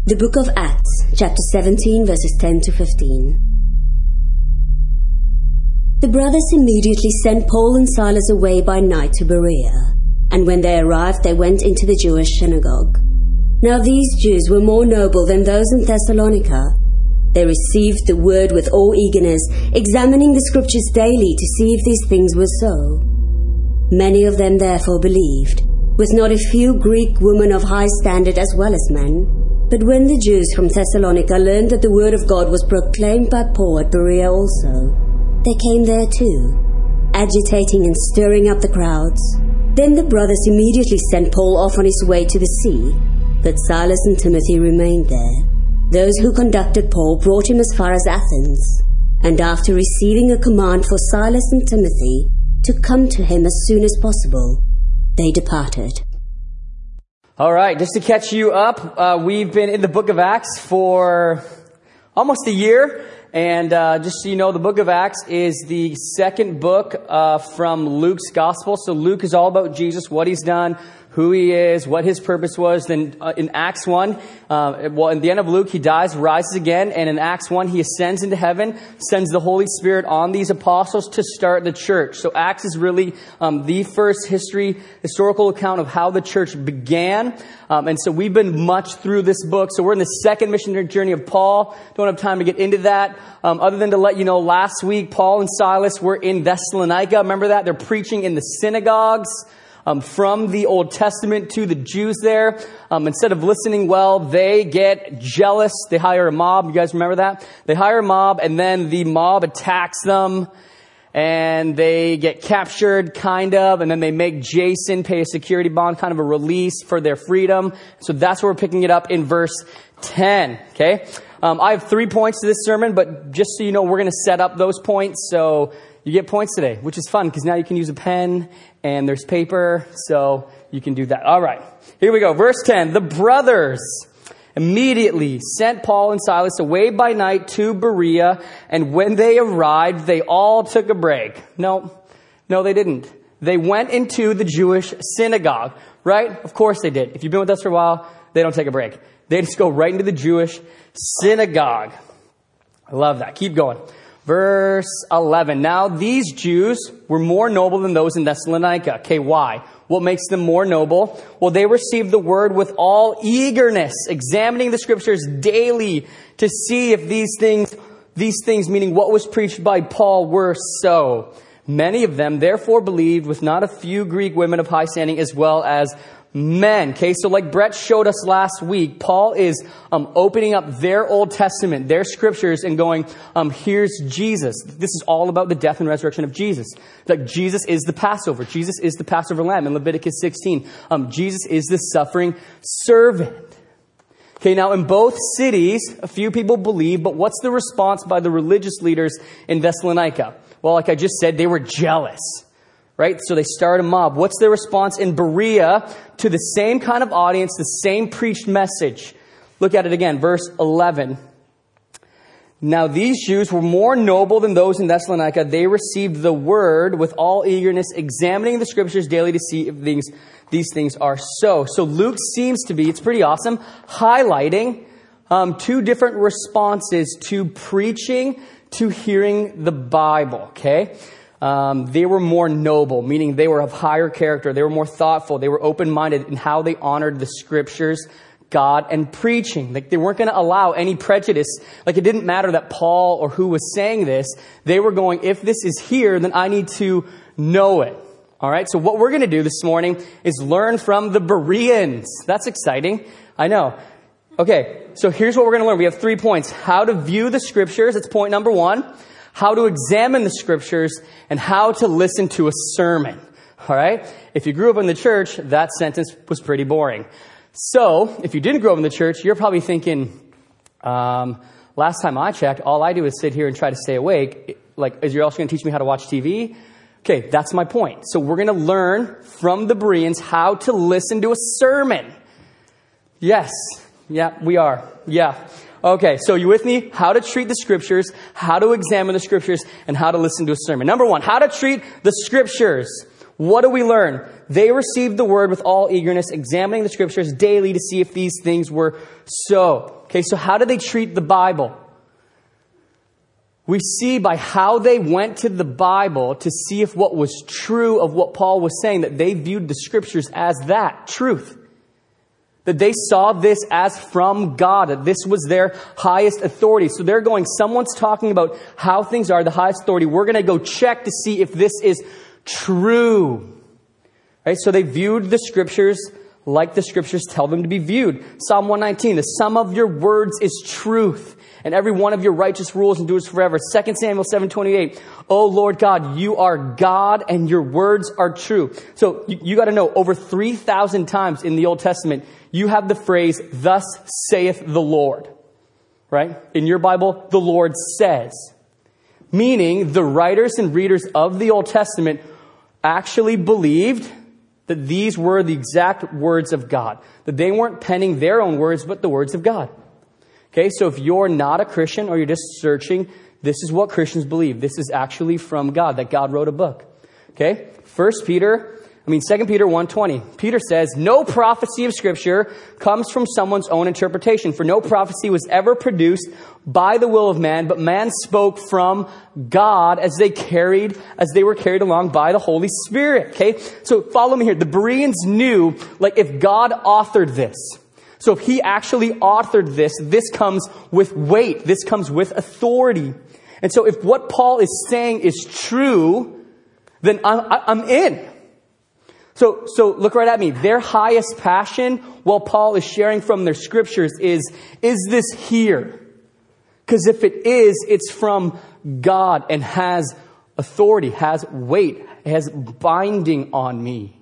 The book of Acts, chapter 17, verses 10 to 15. The brothers immediately sent Paul and Silas away by night to Berea, and when they arrived, they went into the Jewish synagogue. Now these Jews were more noble than those in Thessalonica. They received the word with all eagerness, examining the scriptures daily to see if these things were so. Many of them therefore believed, with not a few Greek women of high standard as well as men. But when the Jews from Thessalonica learned that the word of God was proclaimed by Paul at Berea also, they came there too, agitating and stirring up the crowds. Then the brothers immediately sent Paul off on his way to the sea, but Silas and Timothy remained there. Those who conducted Paul brought him as far as Athens, and after receiving a command for Silas and Timothy to come to him as soon as possible, they departed. All right, just to catch you up, we've been in the book of Acts for almost a year. And just so you know, the book of Acts is the second book from Luke's gospel. So Luke is all about Jesus, what he's done, who he is, what his purpose was. Then in Acts 1, in the end of Luke, he dies, rises again. And in Acts 1, he ascends into heaven, sends the Holy Spirit on these apostles to start the church. So Acts is really the first historical account of how the church began. And so we've been much through this book. So we're in the second missionary journey of Paul. Don't have time to get into that. Other than to let you know, last week, Paul and Silas were in Thessalonica. Remember that? They're preaching in the synagogues. From the Old Testament to the Jews there. Instead of listening well, they get jealous. They hire a mob. You guys remember that? They hire a mob, and then the mob attacks them, and they get captured, kind of, and then they make Jason pay a security bond, kind of a release for their freedom. So that's where we're picking it up in verse 10, okay? I have 3 points to this sermon, but just so you know, we're going to set up those points, so you get points today, which is fun, because now you can use a pen, and there's paper, so you can do that. All right, here we go. Verse 10, the brothers immediately sent Paul and Silas away by night to Berea, and when they arrived, they all took a break. No, they didn't. They went into the Jewish synagogue, right? Of course they did. If you've been with us for a while, they don't take a break. They just go right into the Jewish synagogue. I love that. Keep going. Verse 11. Now these Jews were more noble than those in Thessalonica. Okay, why? What makes them more noble? Well, they received the word with all eagerness, examining the scriptures daily to see if these things, meaning what was preached by Paul, were so. Many of them therefore believed, with not a few Greek women of high standing as well as men. Okay, so like Brett showed us last week, Paul is opening up their Old Testament, their scriptures, and going, here's Jesus. This is all about the death and resurrection of Jesus. Like Jesus is the Passover. Jesus is the Passover lamb in Leviticus 16. Jesus is the suffering servant. Okay, now in both cities, a few people believe, but what's the response by the religious leaders in Thessalonica? Well, like I just said, they were jealous. Right? So they start a mob. What's their response in Berea to the same kind of audience, the same preached message? Look at it again, verse 11. Now these Jews were more noble than those in Thessalonica. They received the word with all eagerness, examining the scriptures daily to see if these things are so. So Luke seems to be, it's pretty awesome, highlighting two different responses to preaching, to hearing the Bible, okay? They were more noble, meaning they were of higher character. They were more thoughtful. They were open-minded in how they honored the scriptures, God, and preaching. Like they weren't going to allow any prejudice. Like it didn't matter that Paul or who was saying this. They were going, if this is here, then I need to know it. All right. So what we're going to do this morning is learn from the Bereans. That's exciting. I know. Okay. So here's what we're going to learn. We have 3 points. How to view the scriptures. That's point number 1. How to examine the scriptures, and how to listen to a sermon. All right? If you grew up in the church, that sentence was pretty boring. So, if you didn't grow up in the church, you're probably thinking, last time I checked, all I do is sit here and try to stay awake. Like, is you also going to teach me how to watch TV? Okay, that's my point. So we're going to learn from the Bereans how to listen to a sermon. Yes. Yeah, we are. Yeah. Okay, so you with me? How to treat the scriptures, how to examine the scriptures, and how to listen to a sermon. Number 1, how to treat the scriptures. What do we learn? They received the word with all eagerness, examining the scriptures daily to see if these things were so. Okay, so how do they treat the Bible? We see by how they went to the Bible to see if what was true of what Paul was saying, that they viewed the scriptures as that, truth. That they saw this as from God, that this was their highest authority. So they're going, someone's talking about how things are, the highest authority. We're going to go check to see if this is true. Right? So they viewed the scriptures like the scriptures tell them to be viewed. Psalm 119, the sum of your words is truth, and every one of your righteous rules endures forever. 2 Samuel 7:28, O Lord God, you are God and your words are true. So you got to know, over 3,000 times in the Old Testament, you have the phrase, thus saith the Lord. Right? In your Bible, the Lord says. Meaning the writers and readers of the Old Testament actually believed that these were the exact words of God. That they weren't penning their own words, but the words of God. Okay, so if you're not a Christian or you're just searching, this is what Christians believe. This is actually from God, that God wrote a book. Okay, 2 Peter 1:20. Peter says, no prophecy of Scripture comes from someone's own interpretation, for no prophecy was ever produced by the will of man, but man spoke from God as they were carried along by the Holy Spirit. Okay, so follow me here. The Bereans knew, like, if God authored this, so if he actually authored this, this comes with weight. This comes with authority. And so if what Paul is saying is true, then I'm in. So look right at me. Their highest passion, while Paul is sharing from their scriptures, is this here? Because if it is, it's from God and has authority, has weight, has binding on me.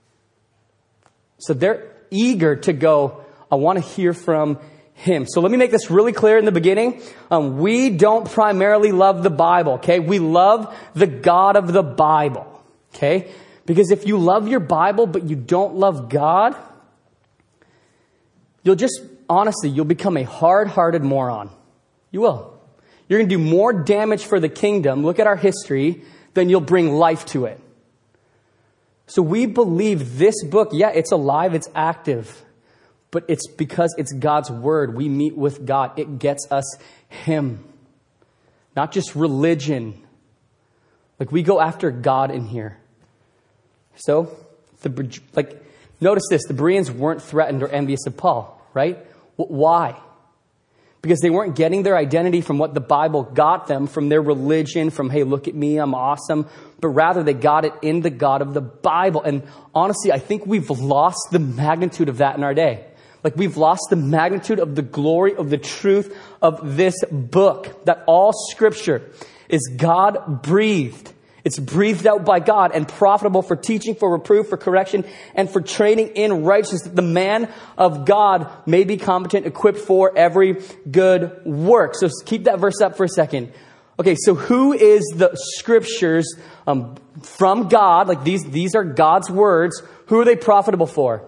So they're eager to go, I want to hear from him. So let me make this really clear in the beginning. We don't primarily love the Bible, okay? We love the God of the Bible, okay? Because if you love your Bible, but you don't love God, you'll become a hard-hearted moron. You will. You're going to do more damage for the kingdom, look at our history, than you'll bring life to it. So we believe this book, yeah, it's alive, it's active. But it's because it's God's word. We meet with God. It gets us him. Not just religion. Like, we go after God in here. So, notice this. The Bereans weren't threatened or envious of Paul, right? Why? Because they weren't getting their identity from what the Bible got them, from their religion, from, hey, look at me, I'm awesome. But rather, they got it in the God of the Bible. And honestly, I think we've lost the magnitude of that in our day. Like, we've lost the magnitude of the glory of the truth of this book. That all Scripture is God-breathed. It's breathed out by God and profitable for teaching, for reproof, for correction, and for training in righteousness, that the man of God may be competent, equipped for every good work. So keep that verse up for a second. Okay, so who is the Scriptures from God? Like, these are God's words. Who are they profitable for?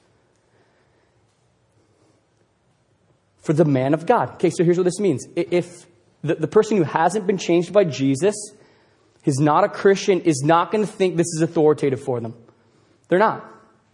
For the man of God. Okay, so here's what this means. If the person who hasn't been changed by Jesus, is not a Christian, is not going to think this is authoritative for them. They're not.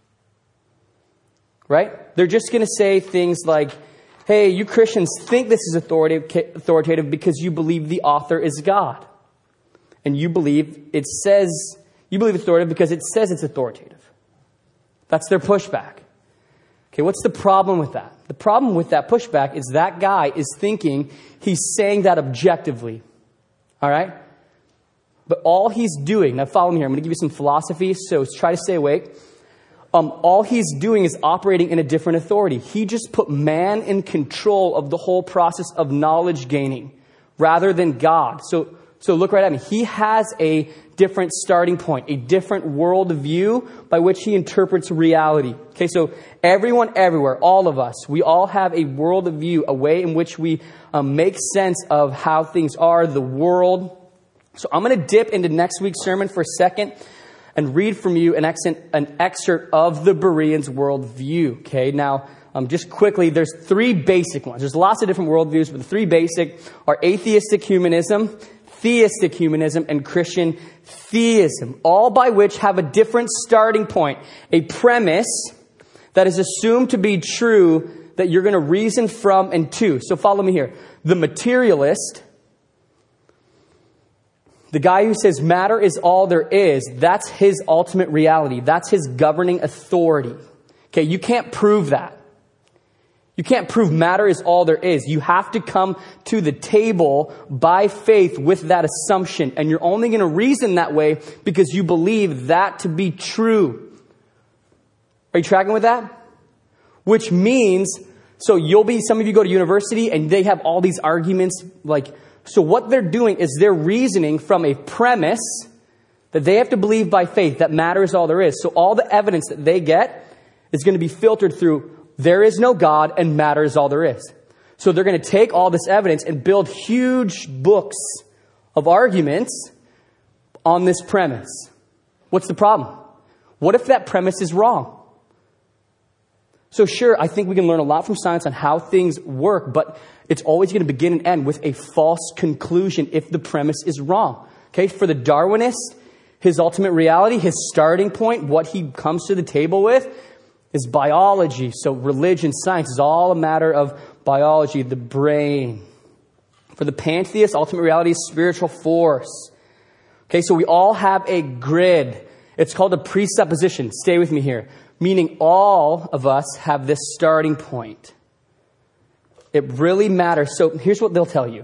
Right? They're just going to say things like, hey, you Christians think this is authoritative because you believe the author is God. And you believe it's authoritative because it says it's authoritative. That's their pushback. Okay, what's the problem with that? The problem with that pushback is that guy is thinking he's saying that objectively. All right? But all he's doing, now follow me here, I'm going to give you some philosophy, so try to stay awake. All he's doing is operating in a different authority. He just put man in control of the whole process of knowledge gaining rather than God. So look right at me. He has a different starting point, a different worldview by which he interprets reality. Okay, so everyone, everywhere, all of us, we all have a worldview, a way in which we make sense of how things are, the world. So I'm going to dip into next week's sermon for a second and read from you an excerpt of the Bereans' worldview. Okay, now just quickly, there's three basic ones. There's lots of different worldviews, but the three basic are atheistic humanism, theistic humanism, and Christian theism, all by which have a different starting point, a premise that is assumed to be true that you're going to reason from and to. So follow me here. The materialist, the guy who says matter is all there is, that's his ultimate reality. That's his governing authority. Okay, you can't prove that. You can't prove matter is all there is. You have to come to the table by faith with that assumption. And you're only going to reason that way because you believe that to be true. Are you tracking with that? Which means, so some of you go to university and they have all these arguments. So what they're doing is they're reasoning from a premise that they have to believe by faith that matter is all there is. So all the evidence that they get is going to be filtered through there is no God and matter is all there is. So they're going to take all this evidence and build huge books of arguments on this premise. What's the problem? What if that premise is wrong? So sure, I think we can learn a lot from science on how things work, but it's always going to begin and end with a false conclusion if the premise is wrong. Okay, for the Darwinist, his ultimate reality, his starting point, what he comes to the table with is biology. So religion, science is all a matter of biology, the brain. For the pantheist, ultimate reality is spiritual force. Okay, so we all have a grid. It's called a presupposition. Stay with me here. Meaning all of us have this starting point. It really matters. So here's what they'll tell you.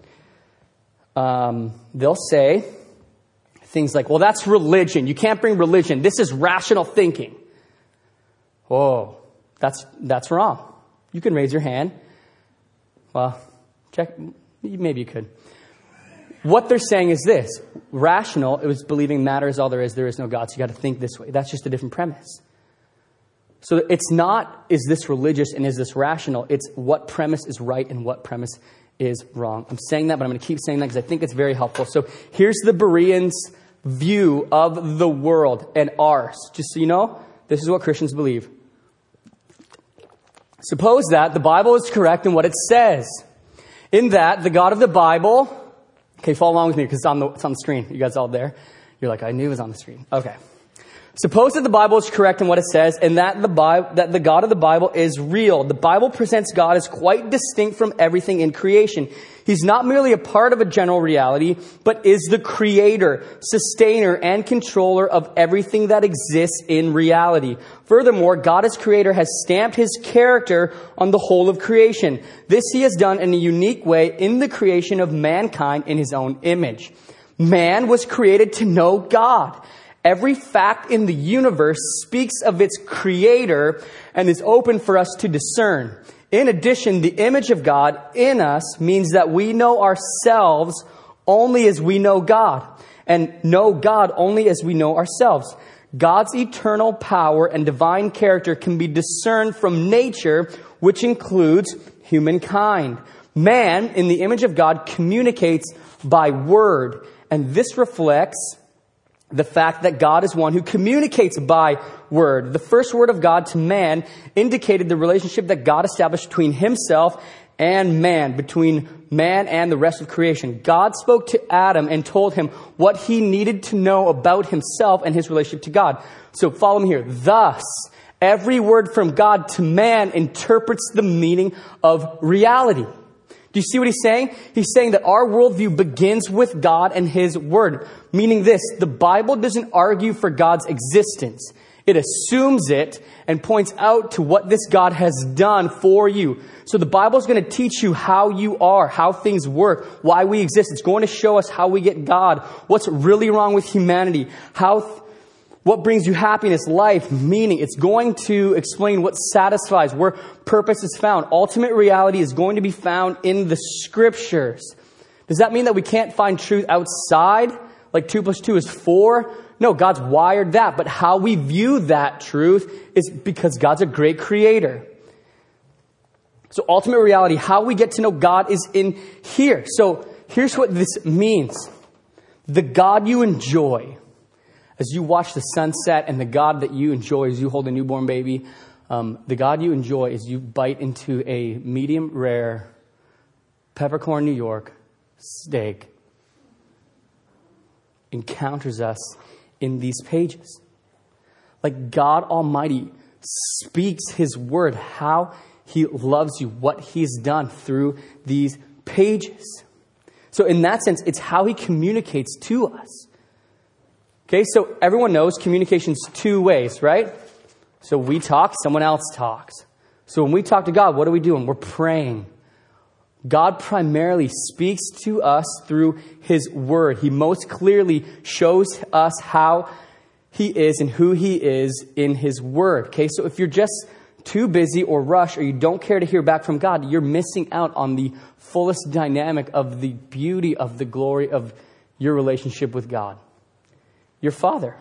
They'll say things like, well, that's religion. You can't bring religion. This is rational thinking. Whoa, that's wrong. You can raise your hand. Well, check. Maybe you could. What they're saying is this. Rational, it was believing matter is all there is no God. So you got to think this way. That's just a different premise. So it's not, is this religious and is this rational? It's what premise is right and what premise is wrong. I'm saying that, but I'm going to keep saying that because I think it's very helpful. So here's the Bereans' view of the world and ours. Just so you know, this is what Christians believe. Suppose that the Bible is correct in what it says. In that, the God of the Bible... Okay, follow along with me because it's on the screen. You guys all there? You're like, I knew it was on the screen. Okay. Suppose that the Bible is correct in what it says and that the God of the Bible is real. The Bible presents God as quite distinct from everything in creation. He's not merely a part of a general reality, but is the creator, sustainer, and controller of everything that exists in reality. Furthermore, God as creator has stamped his character on the whole of creation. This he has done in a unique way in the creation of mankind in his own image. Man was created to know God. Every fact in the universe speaks of its creator and is open for us to discern. In addition, the image of God in us means that we know ourselves only as we know God, and know God only as we know ourselves. God's eternal power and divine character can be discerned from nature, which includes humankind. Man, in the image of God, communicates by word, and this reflects the fact that God is one who communicates by word. The first word of God to man indicated the relationship that God established between himself and man, between man and the rest of creation. God spoke to Adam and told him what he needed to know about himself and his relationship to God. So follow me here. Thus, every word from God to man interprets the meaning of reality. Do you see what he's saying? He's saying that our worldview begins with God and his word. Meaning this, the Bible doesn't argue for God's existence. It assumes it and points out to what this God has done for you. So the Bible is going to teach you how you are, how things work, why we exist. It's going to show us how we get God, what's really wrong with humanity, what brings you happiness, life, meaning. It's going to explain what satisfies, where purpose is found. Ultimate reality is going to be found in the scriptures. Does that mean that we can't find truth outside? Like 2 + 2 is 4? No, God's wired that. But how we view that truth is because God's a great creator. So ultimate reality, how we get to know God is in here. So here's what this means. The God you enjoy as you watch the sunset, and the God that you enjoy as you hold a newborn baby, the God you enjoy as you bite into a medium rare peppercorn New York steak encounters us in these pages. Like God Almighty speaks his word, how he loves you, what he's done through these pages. So in that sense, it's how he communicates to us. Okay, so everyone knows communication's two ways, right? So we talk, someone else talks. So when we talk to God, what are we doing? We're praying. God primarily speaks to us through his word. He most clearly shows us how he is and who he is in his word. Okay, so if you're just too busy or rushed or you don't care to hear back from God, you're missing out on the fullest dynamic of the beauty of the glory of your relationship with God, your Father.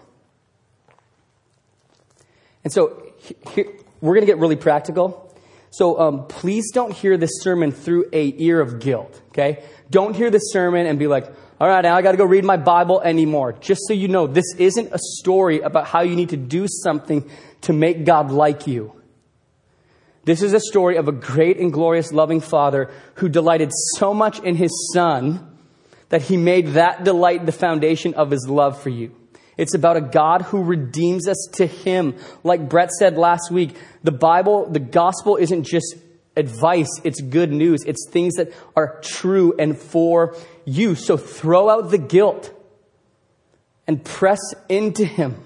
And so here, we're going to get really practical. So please don't hear this sermon through an ear of guilt, okay? Don't hear this sermon and be like, all right, now I got to go read my Bible anymore. Just so you know, this isn't a story about how you need to do something to make God like you. This is a story of a great and glorious loving Father who delighted so much in his Son that he made that delight the foundation of his love for you. It's about a God who redeems us to him. Like Brett said last week, the Bible, the gospel isn't just advice, it's good news. It's things that are true and for you. So throw out the guilt and press into him.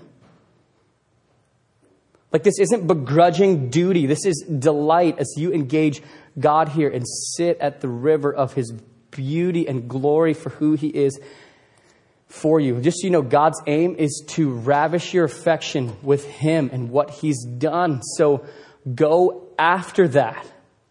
Like this isn't begrudging duty. This is delight as you engage God here and sit at the river of his beauty and glory for who he is for you. Just so you know, God's aim is to ravish your affection with him and what he's done. So go after that.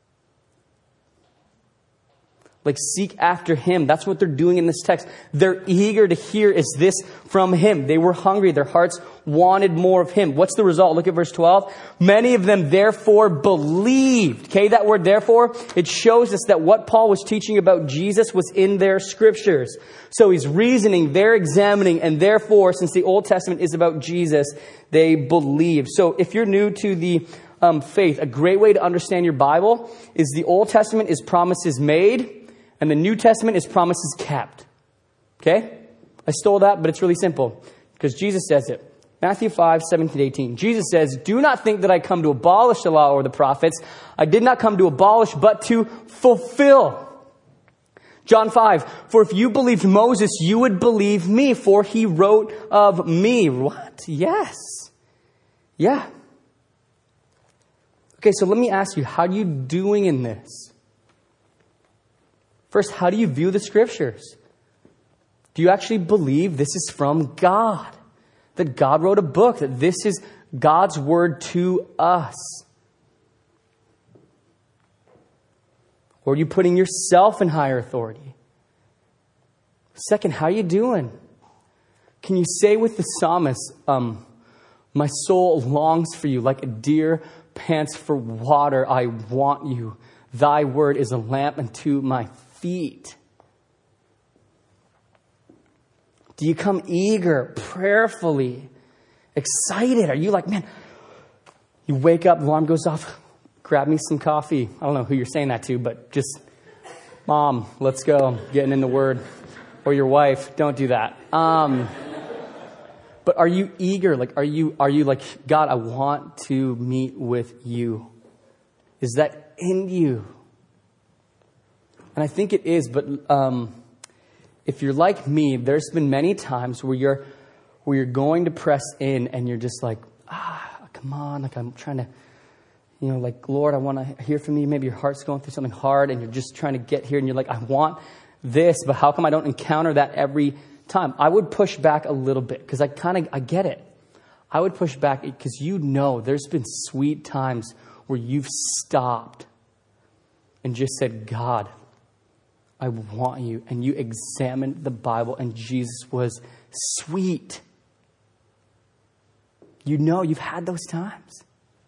Like seek after him. That's what they're doing in this text. They're eager to hear, is this from him? They were hungry. Their hearts wanted more of him. What's the result? Look at verse 12. Many of them therefore believed. Okay, that word therefore, it shows us that what Paul was teaching about Jesus was in their scriptures. So he's reasoning, they're examining, and therefore, since the Old Testament is about Jesus, they believe. So if you're new to the faith, a great way to understand your Bible is the Old Testament is promises made, and the New Testament is promises kept. Okay? I stole that, but it's really simple. Because Jesus says it. Matthew 5, 17, 18. Jesus says, do not think that I come to abolish the law or the prophets. I did not come to abolish, but to fulfill. John 5, for if you believed Moses, you would believe me, for he wrote of me. What? Yes. Yeah. Okay, so let me ask you, how are you doing in this? First, how do you view the scriptures? Do you actually believe this is from God? That God wrote a book, that this is God's word to us? Or are you putting yourself in higher authority? Second, how are you doing? Can you say with the psalmist, my soul longs for you like a deer pants for water. I want you. Thy word is a lamp unto my feet. Do you come eager, prayerfully, excited? Are you like, man, you wake up, the alarm goes off, grab me some coffee. I don't know who you're saying that to, but just, Mom, let's go, getting in the word. Or your wife, don't do that. But are you eager? Like, are you like, God, I want to meet with you? Is that in you? And I think it is, but if you're like me, there's been many times where you're going to press in and you're just like, come on, like I'm trying to, like, Lord, I want to hear from you. Maybe your heart's going through something hard and you're just trying to get here and you're like, I want this, but how come I don't encounter that every time? I would push back a little bit because I get it. I would push back because there's been sweet times where you've stopped and just said, God, I want you. And you examined the Bible and Jesus was sweet. You've had those times.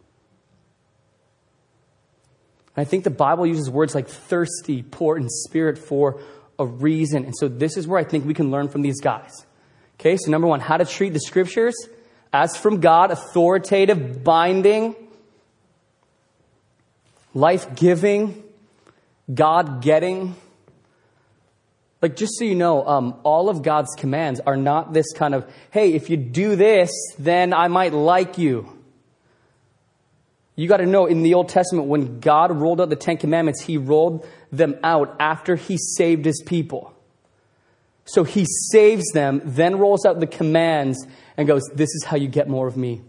And I think the Bible uses words like thirsty, poor in spirit for a reason. And so this is where I think we can learn from these guys. Okay, so number one, how to treat the scriptures as from God, authoritative, binding, life-giving, God-getting. Like, just so you know, all of God's commands are not this kind of, hey, if you do this, then I might like you. You got to know, in the Old Testament, when God rolled out the 10 Commandments, he rolled them out after he saved his people. So he saves them, then rolls out the commands and goes, this is how you get more of me.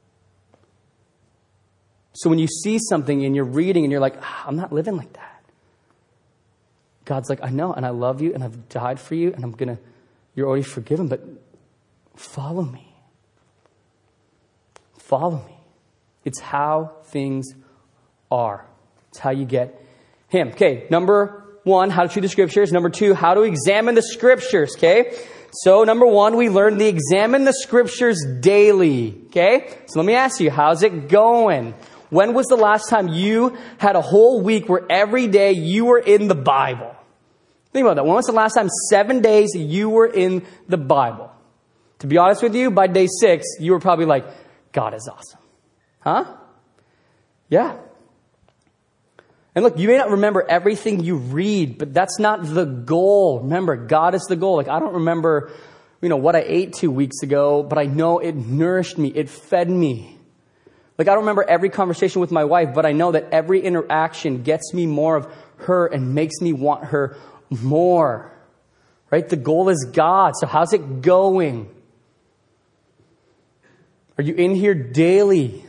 So when you see something and you're reading and you're like, I'm not living like that. God's like, I know, and I love you, and I've died for you, and you're already forgiven, but follow me. Follow me. It's how things are. It's how you get him. Okay, number 1, how to treat the scriptures. Number 2, how to examine the scriptures, okay? So number 1, we learned to examine the scriptures daily, okay? So let me ask you, how's it going? When was the last time you had a whole week where every day you were in the Bible? Think about that. When was the last time 7 days you were in the Bible? To be honest with you, by day 6, you were probably like, God is awesome. Huh? Yeah. And look, you may not remember everything you read, but that's not the goal. Remember, God is the goal. Like, I don't remember, what I ate 2 weeks ago, but I know it nourished me. It fed me. Like, I don't remember every conversation with my wife, but I know that every interaction gets me more of her and makes me want her more. Right? The goal is God. So how's it going? Are you in here daily?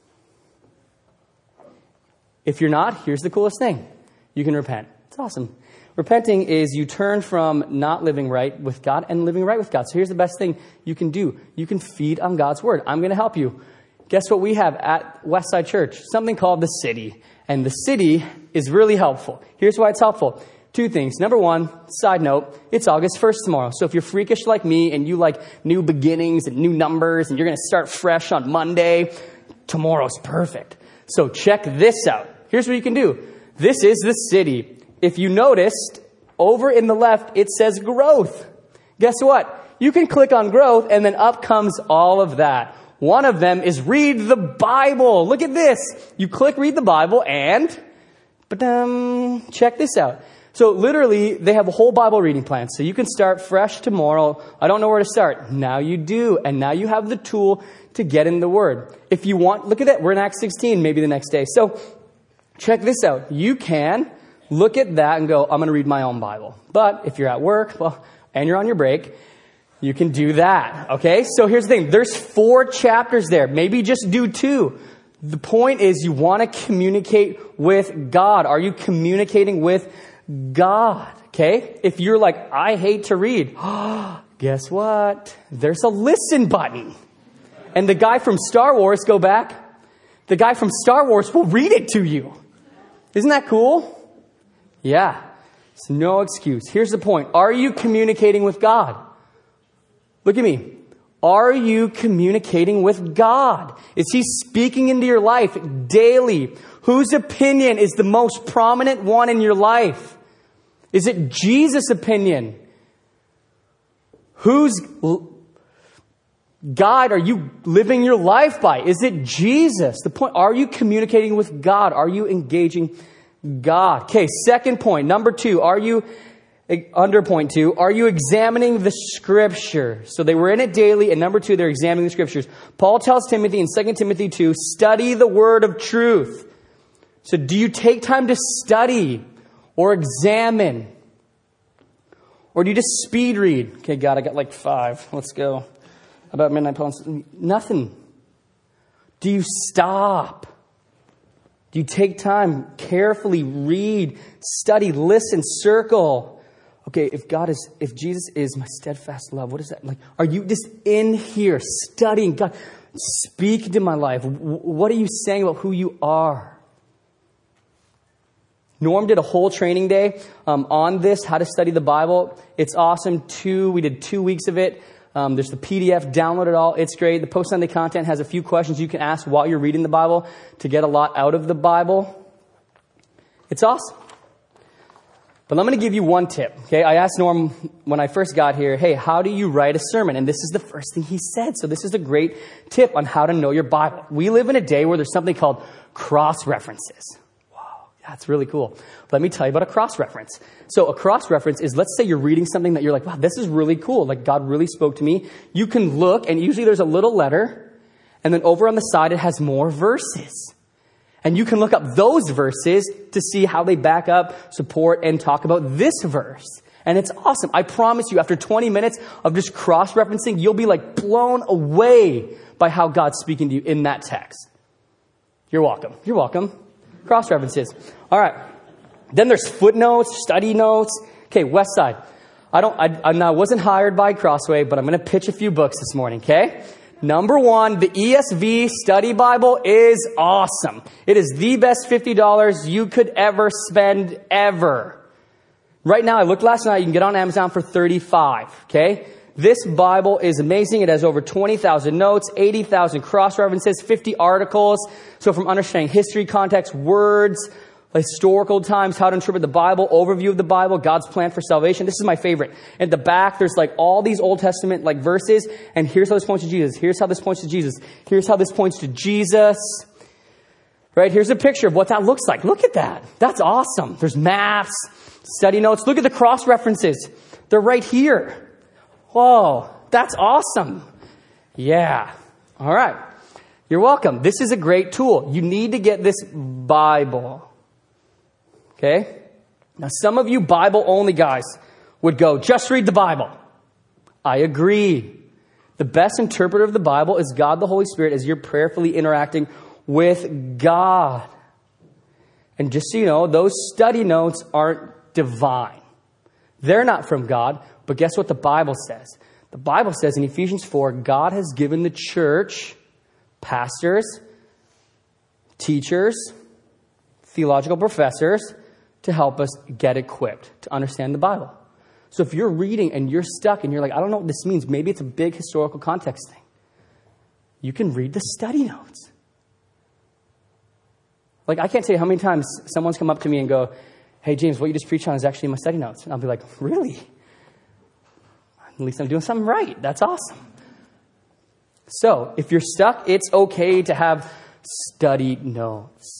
If you're not, here's the coolest thing. You can repent. It's awesome. Repenting is you turn from not living right with God and living right with God. So here's the best thing you can do. You can feed on God's word. I'm going to help you. Guess what we have at Westside Church? Something called the City. And the City is really helpful. Here's why it's helpful. 2 things. Number 1, side note, it's August 1st tomorrow. So if you're freakish like me and you like new beginnings and new numbers and you're going to start fresh on Monday, tomorrow's perfect. So check this out. Here's what you can do. This is the City. If you noticed, over in the left, it says growth. Guess what? You can click on growth and then up comes all of that. One of them is read the Bible. Look at this. You click read the Bible and check this out. So literally, they have a whole Bible reading plan. So you can start fresh tomorrow. I don't know where to start. Now you do. And now you have the tool to get in the Word. If you want, look at that. We're in Acts 16, maybe the next day. So check this out. You can look at that and go, I'm going to read my own Bible. But if you're at work, and you're on your break, you can do that. Okay? So here's the thing. There's 4 chapters there. Maybe just do 2. The point is you want to communicate with God. Are you communicating with God? Okay? If you're like, I hate to read. Guess what? There's a listen button. And the guy from Star Wars, go back. The guy from Star Wars will read it to you. Isn't that cool? Yeah. It's no excuse. Here's the point. Are you communicating with God? Look at me. Are you communicating with God? Is he speaking into your life daily? Whose opinion is the most prominent one in your life? Is it Jesus' opinion? Whose guide are you living your life by? Is it Jesus? The point, are you communicating with God? Are you engaging God? Okay, second point. Number 2, under point 2, are you examining the Scripture? So they were in it daily, and number 2, they're examining the Scriptures. Paul tells Timothy in 2 Timothy 2, study the word of truth. So do you take time to study or examine? Or do you just speed read? Okay, God, I got like 5. Let's go. About midnight poems? Nothing. Do you stop? Do you take time, carefully read, study, listen, circle? Okay, if Jesus is my steadfast love, what is that? Like, are you just in here studying God? Speak to my life. What are you saying about who you are? Norm did a whole training day on this, how to study the Bible. It's awesome. We did 2 weeks of it. There's the PDF, download it all. It's great. The post-Sunday content has a few questions you can ask while you're reading the Bible to get a lot out of the Bible. It's awesome. But I'm going to give you one tip. Okay, I asked Norm when I first got here, hey, how do you write a sermon? And this is the first thing he said. So this is a great tip on how to know your Bible. We live in a day where there's something called cross-references. Wow, yeah. That's really cool. Let me tell you about a cross-reference. So a cross-reference is, let's say you're reading something that you're like, wow, this is really cool. Like God really spoke to me. You can look, and usually there's a little letter, and then over on the side it has more verses. And you can look up those verses to see how they back up, support, and talk about this verse. And it's awesome. I promise you, after 20 minutes of just cross-referencing, you'll be like blown away by how God's speaking to you in that text. You're welcome. You're welcome. Cross-references. All right. Then there's footnotes, study notes. Okay, West Side. I wasn't hired by Crossway, but I'm going to pitch a few books this morning, okay? Number one, the ESV Study Bible is awesome. It is the best $50 you could ever spend, ever. Right now, I looked last night, you can get on Amazon for $35, okay? This Bible is amazing. It has over 20,000 notes, 80,000 cross-references, 50 articles. So from understanding history, context, words, historical times, how to interpret the Bible, overview of the Bible, God's plan for salvation. This is my favorite. At the back, there's like all these Old Testament like verses, and here's how this points to Jesus. Here's how this points to Jesus. Here's how this points to Jesus. Right? Here's a picture of what that looks like. Look at that. That's awesome. There's maps, study notes. Look at the cross-references. They're right here. Whoa, that's awesome. Yeah. All right. You're welcome. This is a great tool. You need to get this Bible. Okay? Now, some of you Bible-only guys would go, just read the Bible. I agree. The best interpreter of the Bible is God the Holy Spirit as you're prayerfully interacting with God. And just so you know, those study notes aren't divine. They're not from God, but guess what the Bible says? The Bible says in Ephesians 4, God has given the church pastors, teachers, theological professors to help us get equipped to understand the Bible. So if you're reading and you're stuck and you're like, I don't know what this means, maybe it's a big historical context thing, you can read the study notes. Like, I can't tell you how many times someone's come up to me and go, hey, James, what you just preached on is actually in my study notes. And I'll be like, really? At least I'm doing something right. That's awesome. So if you're stuck, it's okay to have study notes.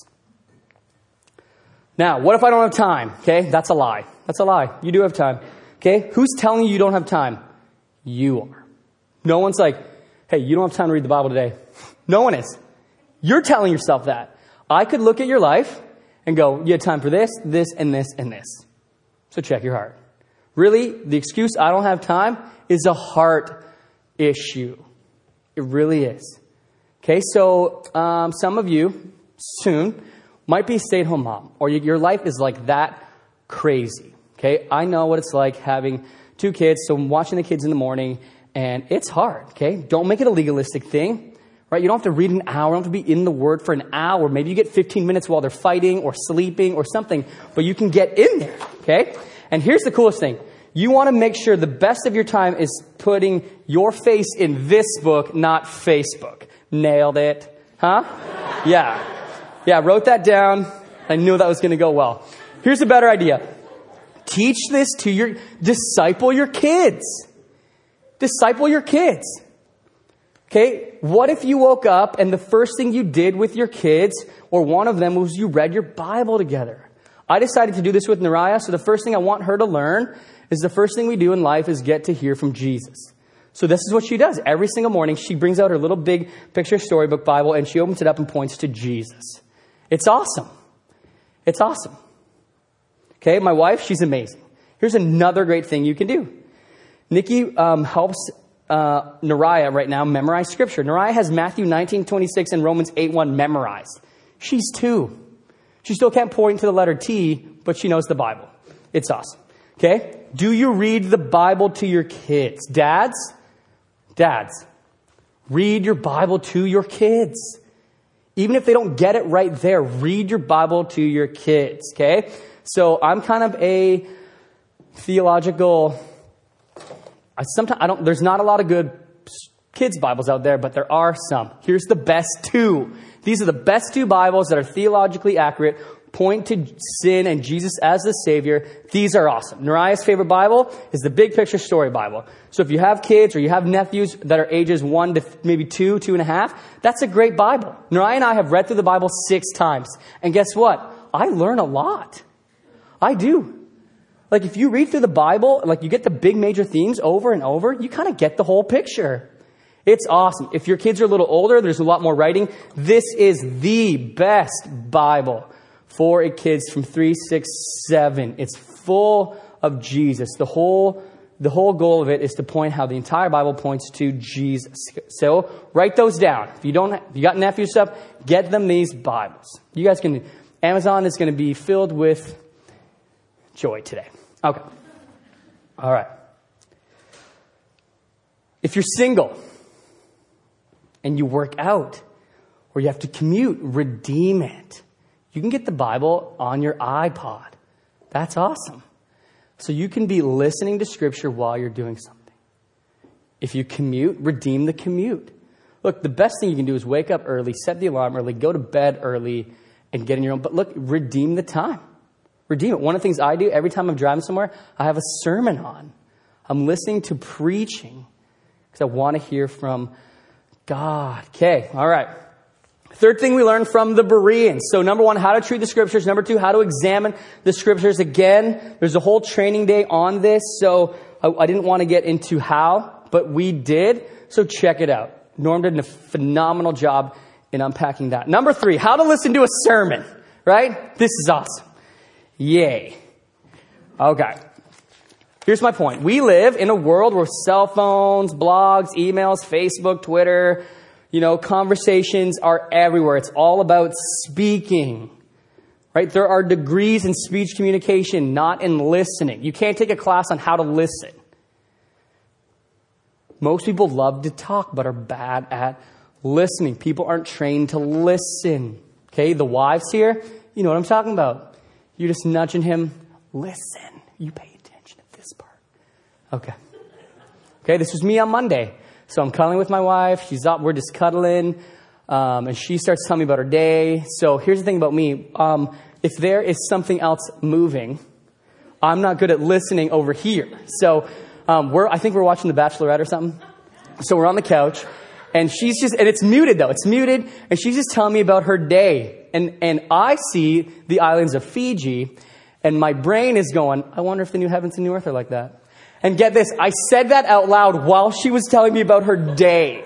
Now, what if I don't have time? Okay, that's a lie. That's a lie. You do have time. Okay, who's telling you you don't have time? You are. No one's like, hey, you don't have time to read the Bible today. No one is. You're telling yourself that. I could look at your life and go, you had time for this, this, and this, and this. So check your heart. Really, the excuse I don't have time is a heart issue. It really is. Okay, so some of you soon might be a stay-at-home mom, or your life is like that crazy. Okay, I know what it's like having 2 kids, so I'm watching the kids in the morning, and it's hard. Okay, don't make it a legalistic thing. Right? You don't have to read an hour. You don't have to be in the Word for an hour. Maybe you get 15 minutes while they're fighting or sleeping or something, but you can get in there. Okay? And here's the coolest thing. You want to make sure the best of your time is putting your face in this book, not Facebook. Nailed it. Huh? Yeah. Yeah, wrote that down. I knew that was going to go well. Here's a better idea. Teach this to disciple your kids. Disciple your kids. Okay, what if you woke up and the first thing you did with your kids, or one of them, was you read your Bible together? I decided to do this with Nariah, so the first thing I want her to learn is the first thing we do in life is get to hear from Jesus. So this is what she does. Every single morning, she brings out her little big picture storybook Bible, and she opens it up and points to Jesus. It's awesome. It's awesome. Okay, my wife, she's amazing. Here's another great thing you can do. Nikki helps Nariah right now memorize scripture. Nariah has Matthew 19:26 and Romans 8:1 memorized. She's 2. She still can't point to the letter T, but she knows the Bible. It's awesome. Okay? Do you read the Bible to your kids? Dads, read your Bible to your kids. Even if they don't get it right there, read your Bible to your kids. Okay? So I'm kind of a theological... there's not a lot of good kids' Bibles out there, but there are some. Here's the best 2. These are the best 2 Bibles that are theologically accurate, point to sin and Jesus as the Savior. These are awesome. Nariah's favorite Bible is the Big Picture Story Bible. So if you have kids or you have nephews that are ages 1 to maybe 2, 2.5, that's a great Bible. Nariah and I have read through the Bible 6 times. And guess what? I learn a lot. I do. Like if you read through the Bible, like you get the big major themes over and over, you kind of get the whole picture. It's awesome. If your kids are a little older, there's a lot more writing. This is the best Bible for kids from 3, 6, 7. It's full of Jesus. The whole goal of it is to point how the entire Bible points to Jesus. So write those down. If you got nephews stuff, get them these Bibles. You guys can, Amazon is going to be filled with joy today. Okay. All right. If you're single and you work out or you have to commute, redeem it. You can get the Bible on your iPod. That's awesome. So you can be listening to Scripture while you're doing something. If you commute, redeem the commute. Look, the best thing you can do is wake up early, set the alarm early, go to bed early, and get in your own. But look, redeem the time. Redeem it. One of the things I do every time I'm driving somewhere, I have a sermon on. I'm listening to preaching because I want to hear from God. Okay, all right. Third thing we learned from the Bereans. So number 1, how to treat the Scriptures. Number 2, how to examine the Scriptures. Again, there's a whole training day on this, so I didn't want to get into how, but we did. So check it out. Norm did a phenomenal job in unpacking that. Number 3, how to listen to a sermon, right? This is awesome. Yay. Okay. Here's my point. We live in a world where cell phones, blogs, emails, Facebook, Twitter, conversations are everywhere. It's all about speaking, right? There are degrees in speech communication, not in listening. You can't take a class on how to listen. Most people love to talk, but are bad at listening. People aren't trained to listen. Okay, the wives here, you know what I'm talking about. You're just nudging him. Listen. You pay attention to this part. Okay, this was me on Monday. So I'm cuddling with my wife. She's up. We're just cuddling. And she starts telling me about her day. So here's the thing about me. If there is something else moving, I'm not good at listening over here. So I think we're watching The Bachelorette or something. So we're on the couch. And and it's muted though. It's muted. And she's just telling me about her day. And I see the islands of Fiji. And my brain is going, I wonder if the new heavens and new earth are like that. And get this, I said that out loud while she was telling me about her day.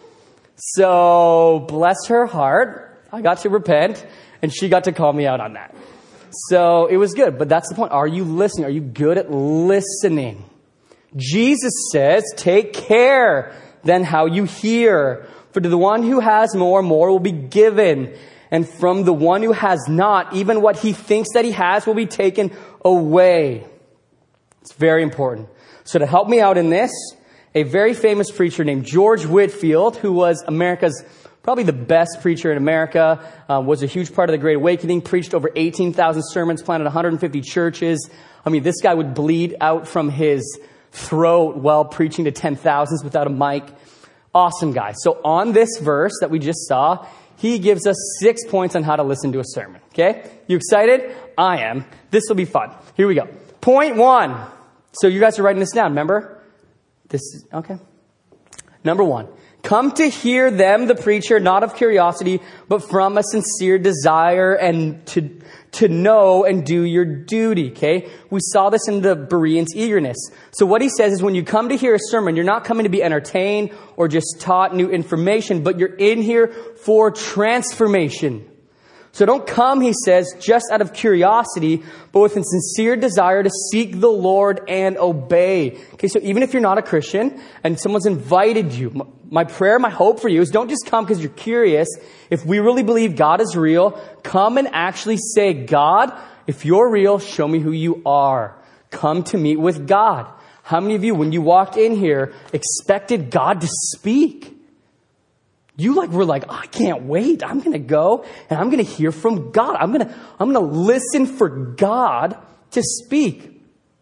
So, bless her heart, I got to repent, and she got to call me out on that. So, it was good, but that's the point. Are you listening? Are you good at listening? Jesus says, take care then how you hear. For to the one who has more will be given. And from the one who has not, even what he thinks that he has will be taken away. It's very important. So to help me out in this, a very famous preacher named George Whitefield, who was America's probably the best preacher in America, was a huge part of the Great Awakening, preached over 18,000 sermons, planted 150 churches. I mean, this guy would bleed out from his throat while preaching to 10,000s without a mic. Awesome guy. So on this verse that we just saw, he gives us 6 points on how to listen to a sermon. Okay? You excited? I am. This will be fun. Here we go. Point 1. So you guys are writing this down, remember? This is, okay. Number 1. Come to hear them, the preacher, not of curiosity, but from a sincere desire and to know and do your duty, okay? We saw this in the Bereans' eagerness. So what he says is when you come to hear a sermon, you're not coming to be entertained or just taught new information, but you're in here for transformation. So don't come, he says, just out of curiosity, but with a sincere desire to seek the Lord and obey. Okay, so even if you're not a Christian and someone's invited you, my prayer, my hope for you is don't just come because you're curious. If we really believe God is real, come and actually say, God, if you're real, show me who you are. Come to meet with God. How many of you, when you walked in here, expected God to speak? You were like, oh, I can't wait. I'm going to go and I'm going to hear from God. I'm going to listen for God to speak.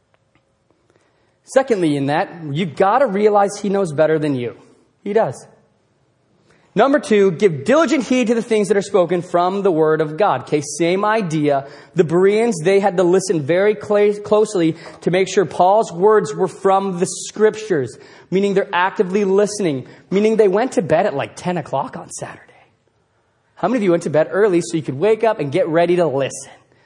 Secondly, in that, you got to realize he knows better than you. He does. Number 2, give diligent heed to the things that are spoken from the Word of God. Okay, same idea. The Bereans, they had to listen very closely to make sure Paul's words were from the Scriptures, meaning they're actively listening, meaning they went to bed at 10 o'clock on Saturday. How many of you went to bed early so you could wake up and get ready to listen?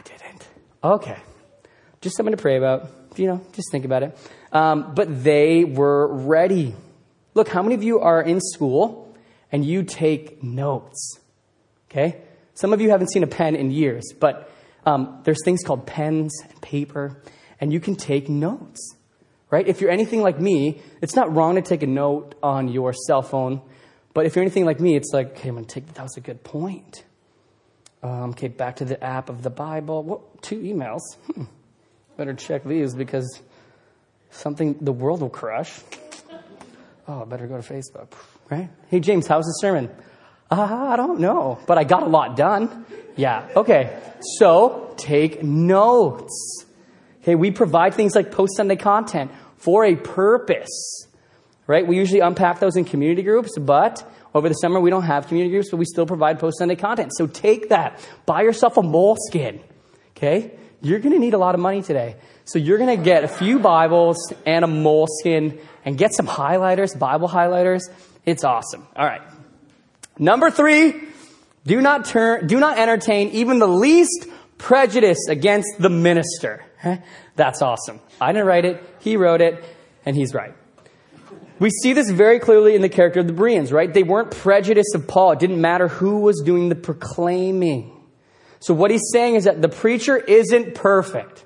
I didn't. Okay. Just something to pray about. Just think about it. But they were ready. Look, how many of you are in school and you take notes? Okay? Some of you haven't seen a pen in years, but there's things called pens and paper, and you can take notes, right? If you're anything like me, it's not wrong to take a note on your cell phone, but if you're anything like me, it's like, okay, I'm going to take that was a good point. Okay, back to the app of the Bible. What? 2 emails. Better check these because the world will crush. Oh, I better go to Facebook, right? Hey, James, how's the sermon? I don't know, but I got a lot done. Yeah, okay. So take notes. Okay, we provide things like post-Sunday content for a purpose, right? We usually unpack those in community groups, but over the summer we don't have community groups, but we still provide post-Sunday content. So take that. Buy yourself a Moleskine, okay? You're going to need a lot of money today. So you're going to get a few Bibles and a Moleskine and get some highlighters, Bible highlighters. It's awesome. All right. Number 3, do not entertain even the least prejudice against the minister. That's awesome. I didn't write it. He wrote it, and he's right. We see this very clearly in the character of the Bereans, right? They weren't prejudiced of Paul. It didn't matter who was doing the proclaiming. So what he's saying is that the preacher isn't perfect.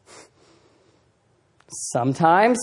Sometimes,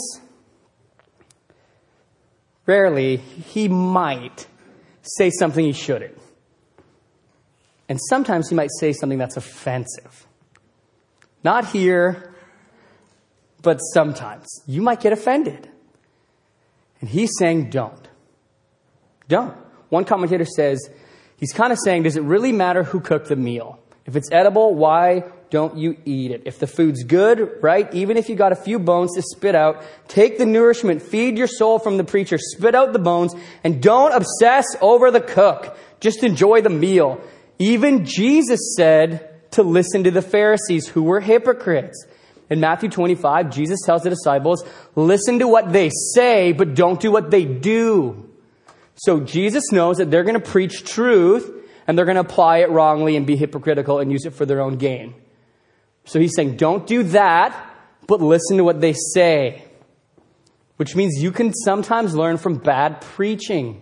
rarely, he might say something he shouldn't. And sometimes he might say something that's offensive. Not here, but sometimes. You might get offended. And he's saying don't. Don't. One commentator says, he's kind of saying, does it really matter who cooked the meal? If it's edible, why don't you eat it? If the food's good, right? Even if you got a few bones to spit out, take the nourishment, feed your soul from the preacher, spit out the bones, and don't obsess over the cook. Just enjoy the meal. Even Jesus said to listen to the Pharisees who were hypocrites. In Matthew 25, Jesus tells the disciples, listen to what they say, but don't do what they do. So Jesus knows that they're going to preach truth, and they're going to apply it wrongly and be hypocritical and use it for their own gain. So he's saying, don't do that, but listen to what they say. Which means you can sometimes learn from bad preaching.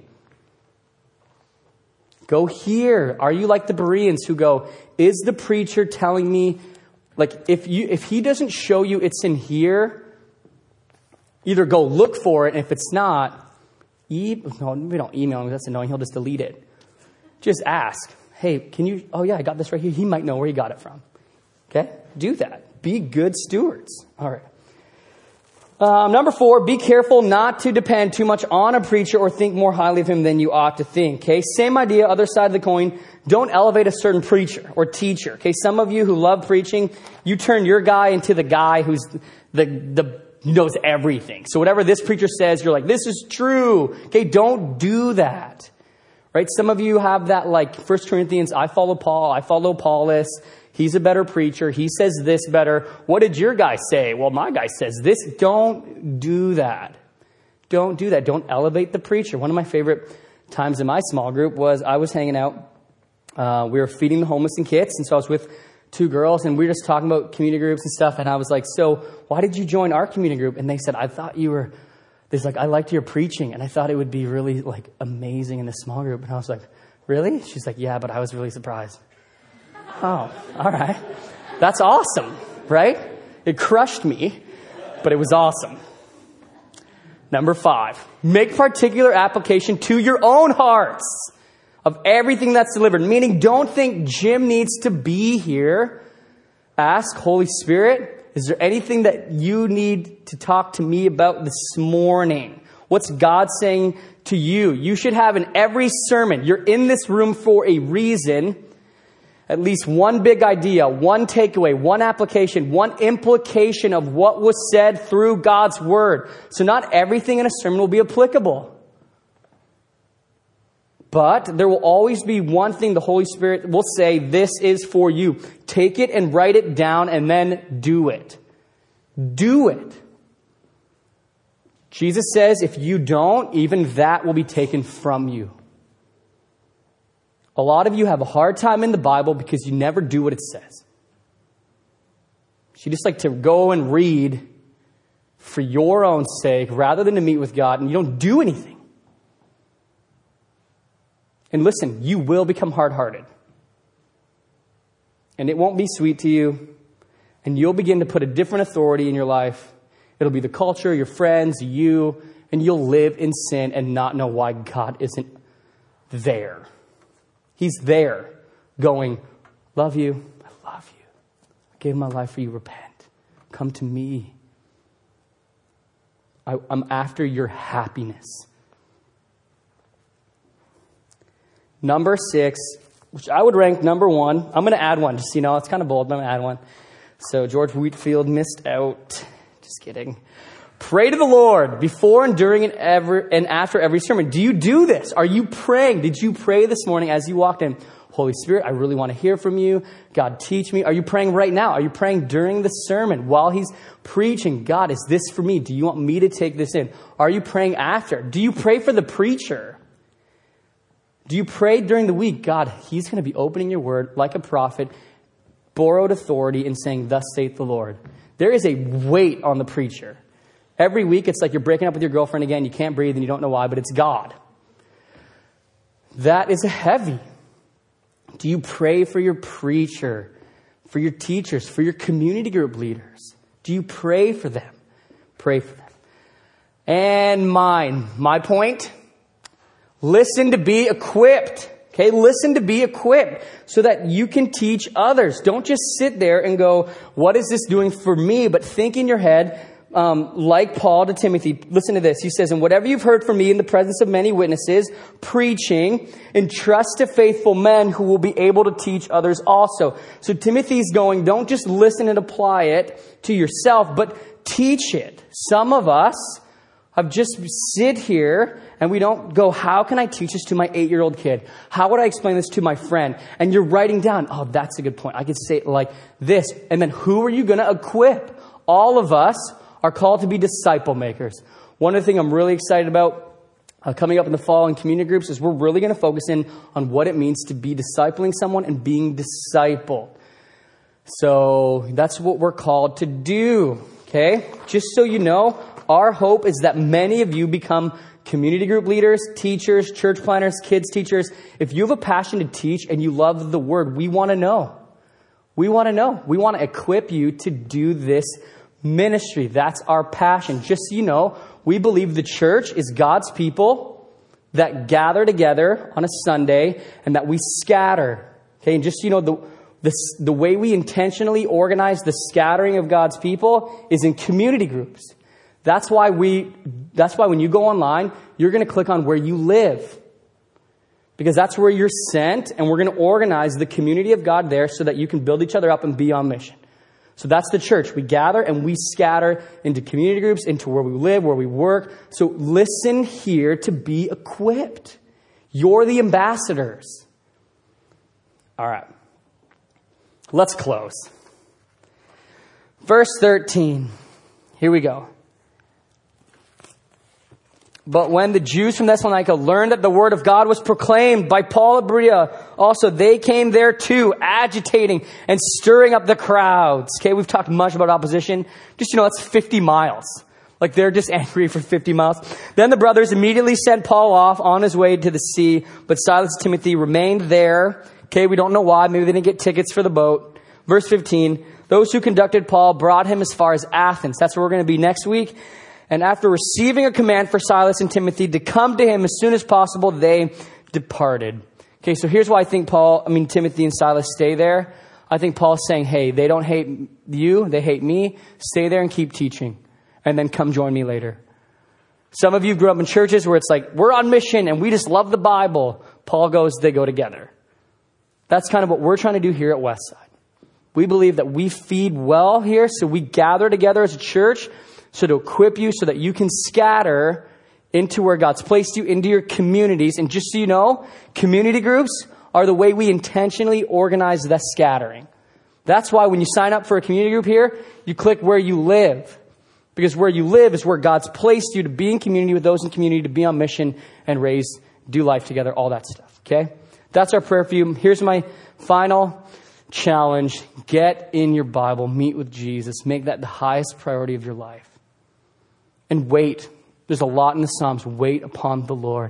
Go here. Are you like the Bereans who go, is the preacher telling me, like, if he doesn't show you it's in here, either go look for it, and if it's not, we don't email him, that's annoying, he'll just delete it. Just ask, hey, I got this right here. He might know where he got it from. Okay? Do that. Be good stewards. All right. Number 4, be careful not to depend too much on a preacher or think more highly of him than you ought to think. Okay? Same idea, other side of the coin. Don't elevate a certain preacher or teacher. Okay? Some of you who love preaching, you turn your guy into the guy who's the knows everything. So whatever this preacher says, you're like, this is true. Okay? Don't do that. Right? Some of you have that, like 1 Corinthians, I follow Paul, I follow Apollos. He's a better preacher. He says this better. What did your guy say? Well, my guy says this. Don't do that. Don't do that. Don't elevate the preacher. One of my favorite times in my small group was I was hanging out. We were feeding the homeless and kids. And so I was with 2 girls and we were just talking about community groups and stuff. And I was like, so why did you join our community group? And they said, I thought you were... I liked your preaching, and I thought it would be really, amazing in this small group. And I was like, really? She's like, yeah, but I was really surprised. Oh, all right. That's awesome, right? It crushed me, but it was awesome. Number 5, make particular application to your own hearts of everything that's delivered. Meaning, don't think Jim needs to be here. Ask Holy Spirit, is there anything that you need to talk to me about this morning? What's God saying to you? You should have in every sermon, you're in this room for a reason, at least one big idea, one takeaway, one application, one implication of what was said through God's word. So not everything in a sermon will be applicable. But there will always be one thing the Holy Spirit will say, this is for you. Take it and write it down and then do it. Do it. Jesus says if you don't, even that will be taken from you. A lot of you have a hard time in the Bible because you never do what it says. You just like to go and read for your own sake rather than to meet with God, and you don't do anything. And listen, you will become hard-hearted. And it won't be sweet to you. And you'll begin to put a different authority in your life. It'll be the culture, your friends, you, and you'll live in sin and not know why God isn't there. He's there going, love you, I love you. I gave my life for you, repent. Come to me. I'm after your happiness. Number 6, which I would rank number 1. I'm going to add one, just so you know, it's kind of bold, but I'm going to add one. So George Wheatfield missed out. Just kidding. Pray to the Lord before and during and after every sermon. Do you do this? Are you praying? Did you pray this morning as you walked in? Holy Spirit, I really want to hear from you. God, teach me. Are you praying right now? Are you praying during the sermon while he's preaching? God, is this for me? Do you want me to take this in? Are you praying after? Do you pray for the preacher? Do you pray during the week? God, he's going to be opening your word like a prophet, borrowed authority and saying, thus saith the Lord. There is a weight on the preacher. Every week, it's like you're breaking up with your girlfriend again. You can't breathe and you don't know why, but it's God. That is heavy. Do you pray for your preacher, for your teachers, for your community group leaders? Do you pray for them? Pray for them. And my point, listen to be equipped. Okay, listen to be equipped so that you can teach others. Don't just sit there and go, what is this doing for me? But think in your head, like Paul to Timothy. Listen to this. He says, and whatever you've heard from me in the presence of many witnesses, preaching, entrust to faithful men who will be able to teach others also. So Timothy's going, don't just listen and apply it to yourself, but teach it. Some of us have just sit here and we don't go, how can I teach this to my 8-year-old kid? How would I explain this to my friend? And you're writing down, oh, that's a good point. I could say it like this. And then who are you going to equip? All of us are called to be disciple makers. One of the things I'm really excited about coming up in the fall in community groups is we're really going to focus in on what it means to be discipling someone and being discipled. So that's what we're called to do. Okay? Just so you know, our hope is that many of you become community group leaders, teachers, church planners, kids teachers. If you have a passion to teach and you love the word, we want to know. We want to know. We want to equip you to do this ministry. That's our passion. Just so you know, we believe the church is God's people that gather together on a Sunday and that we scatter. Okay, and just so you know, the way we intentionally organize the scattering of God's people is in community groups. That's why when you go online, you're going to click on where you live. Because that's where you're sent, and we're going to organize the community of God there so that you can build each other up and be on mission. So that's the church. We gather and we scatter into community groups, into where we live, where we work. So listen here to be equipped. You're the ambassadors. All right. Let's close. Verse 13. Here we go. But when the Jews from Thessalonica learned that the word of God was proclaimed by Paul of Berea, also they came there too, agitating and stirring up the crowds. Okay, we've talked much about opposition. Just, that's 50 miles. Like they're just angry for 50 miles. Then the brothers immediately sent Paul off on his way to the sea, but Silas and Timothy remained there. Okay, we don't know why. Maybe they didn't get tickets for the boat. Verse 15, those who conducted Paul brought him as far as Athens. That's where we're going to be next week. And after receiving a command for Silas and Timothy to come to him as soon as possible, they departed. Okay, so here's why I think Timothy and Silas stay there. I think Paul's saying, hey, they don't hate you, they hate me. Stay there and keep teaching. And then come join me later. Some of you grew up in churches where it's like, we're on mission and we just love the Bible. Paul goes, they go together. That's kind of what we're trying to do here at Westside. We believe that we feed well here, so we gather together as a church so to equip you so that you can scatter into where God's placed you, into your communities. And just so you know, community groups are the way we intentionally organize the scattering. That's why when you sign up for a community group here, you click where you live. Because where you live is where God's placed you to be in community with those in community, to be on mission and do life together, all that stuff. Okay? That's our prayer for you. Here's my final challenge, get in your Bible, meet with Jesus, make that the highest priority of your life. And wait. There's a lot in the Psalms. Wait upon the Lord.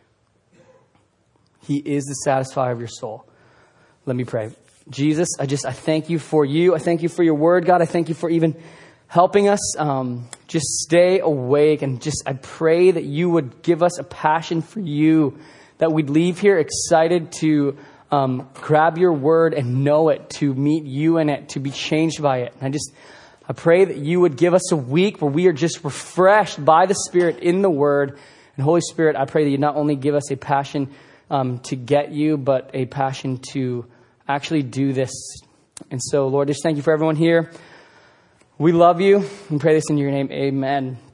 He is the satisfier of your soul. Let me pray. Jesus, I thank you for you. I thank you for your word, God. I thank you for even helping us just stay awake. And I pray that you would give us a passion for you, that we'd leave here excited to grab your word and know it, to meet you in it, to be changed by it. And I pray that you would give us a week where we are just refreshed by the Spirit in the Word. And Holy Spirit, I pray that you not only give us a passion to get you, but a passion to actually do this. And so, Lord, just thank you for everyone here. We love you. We pray this in your name. Amen.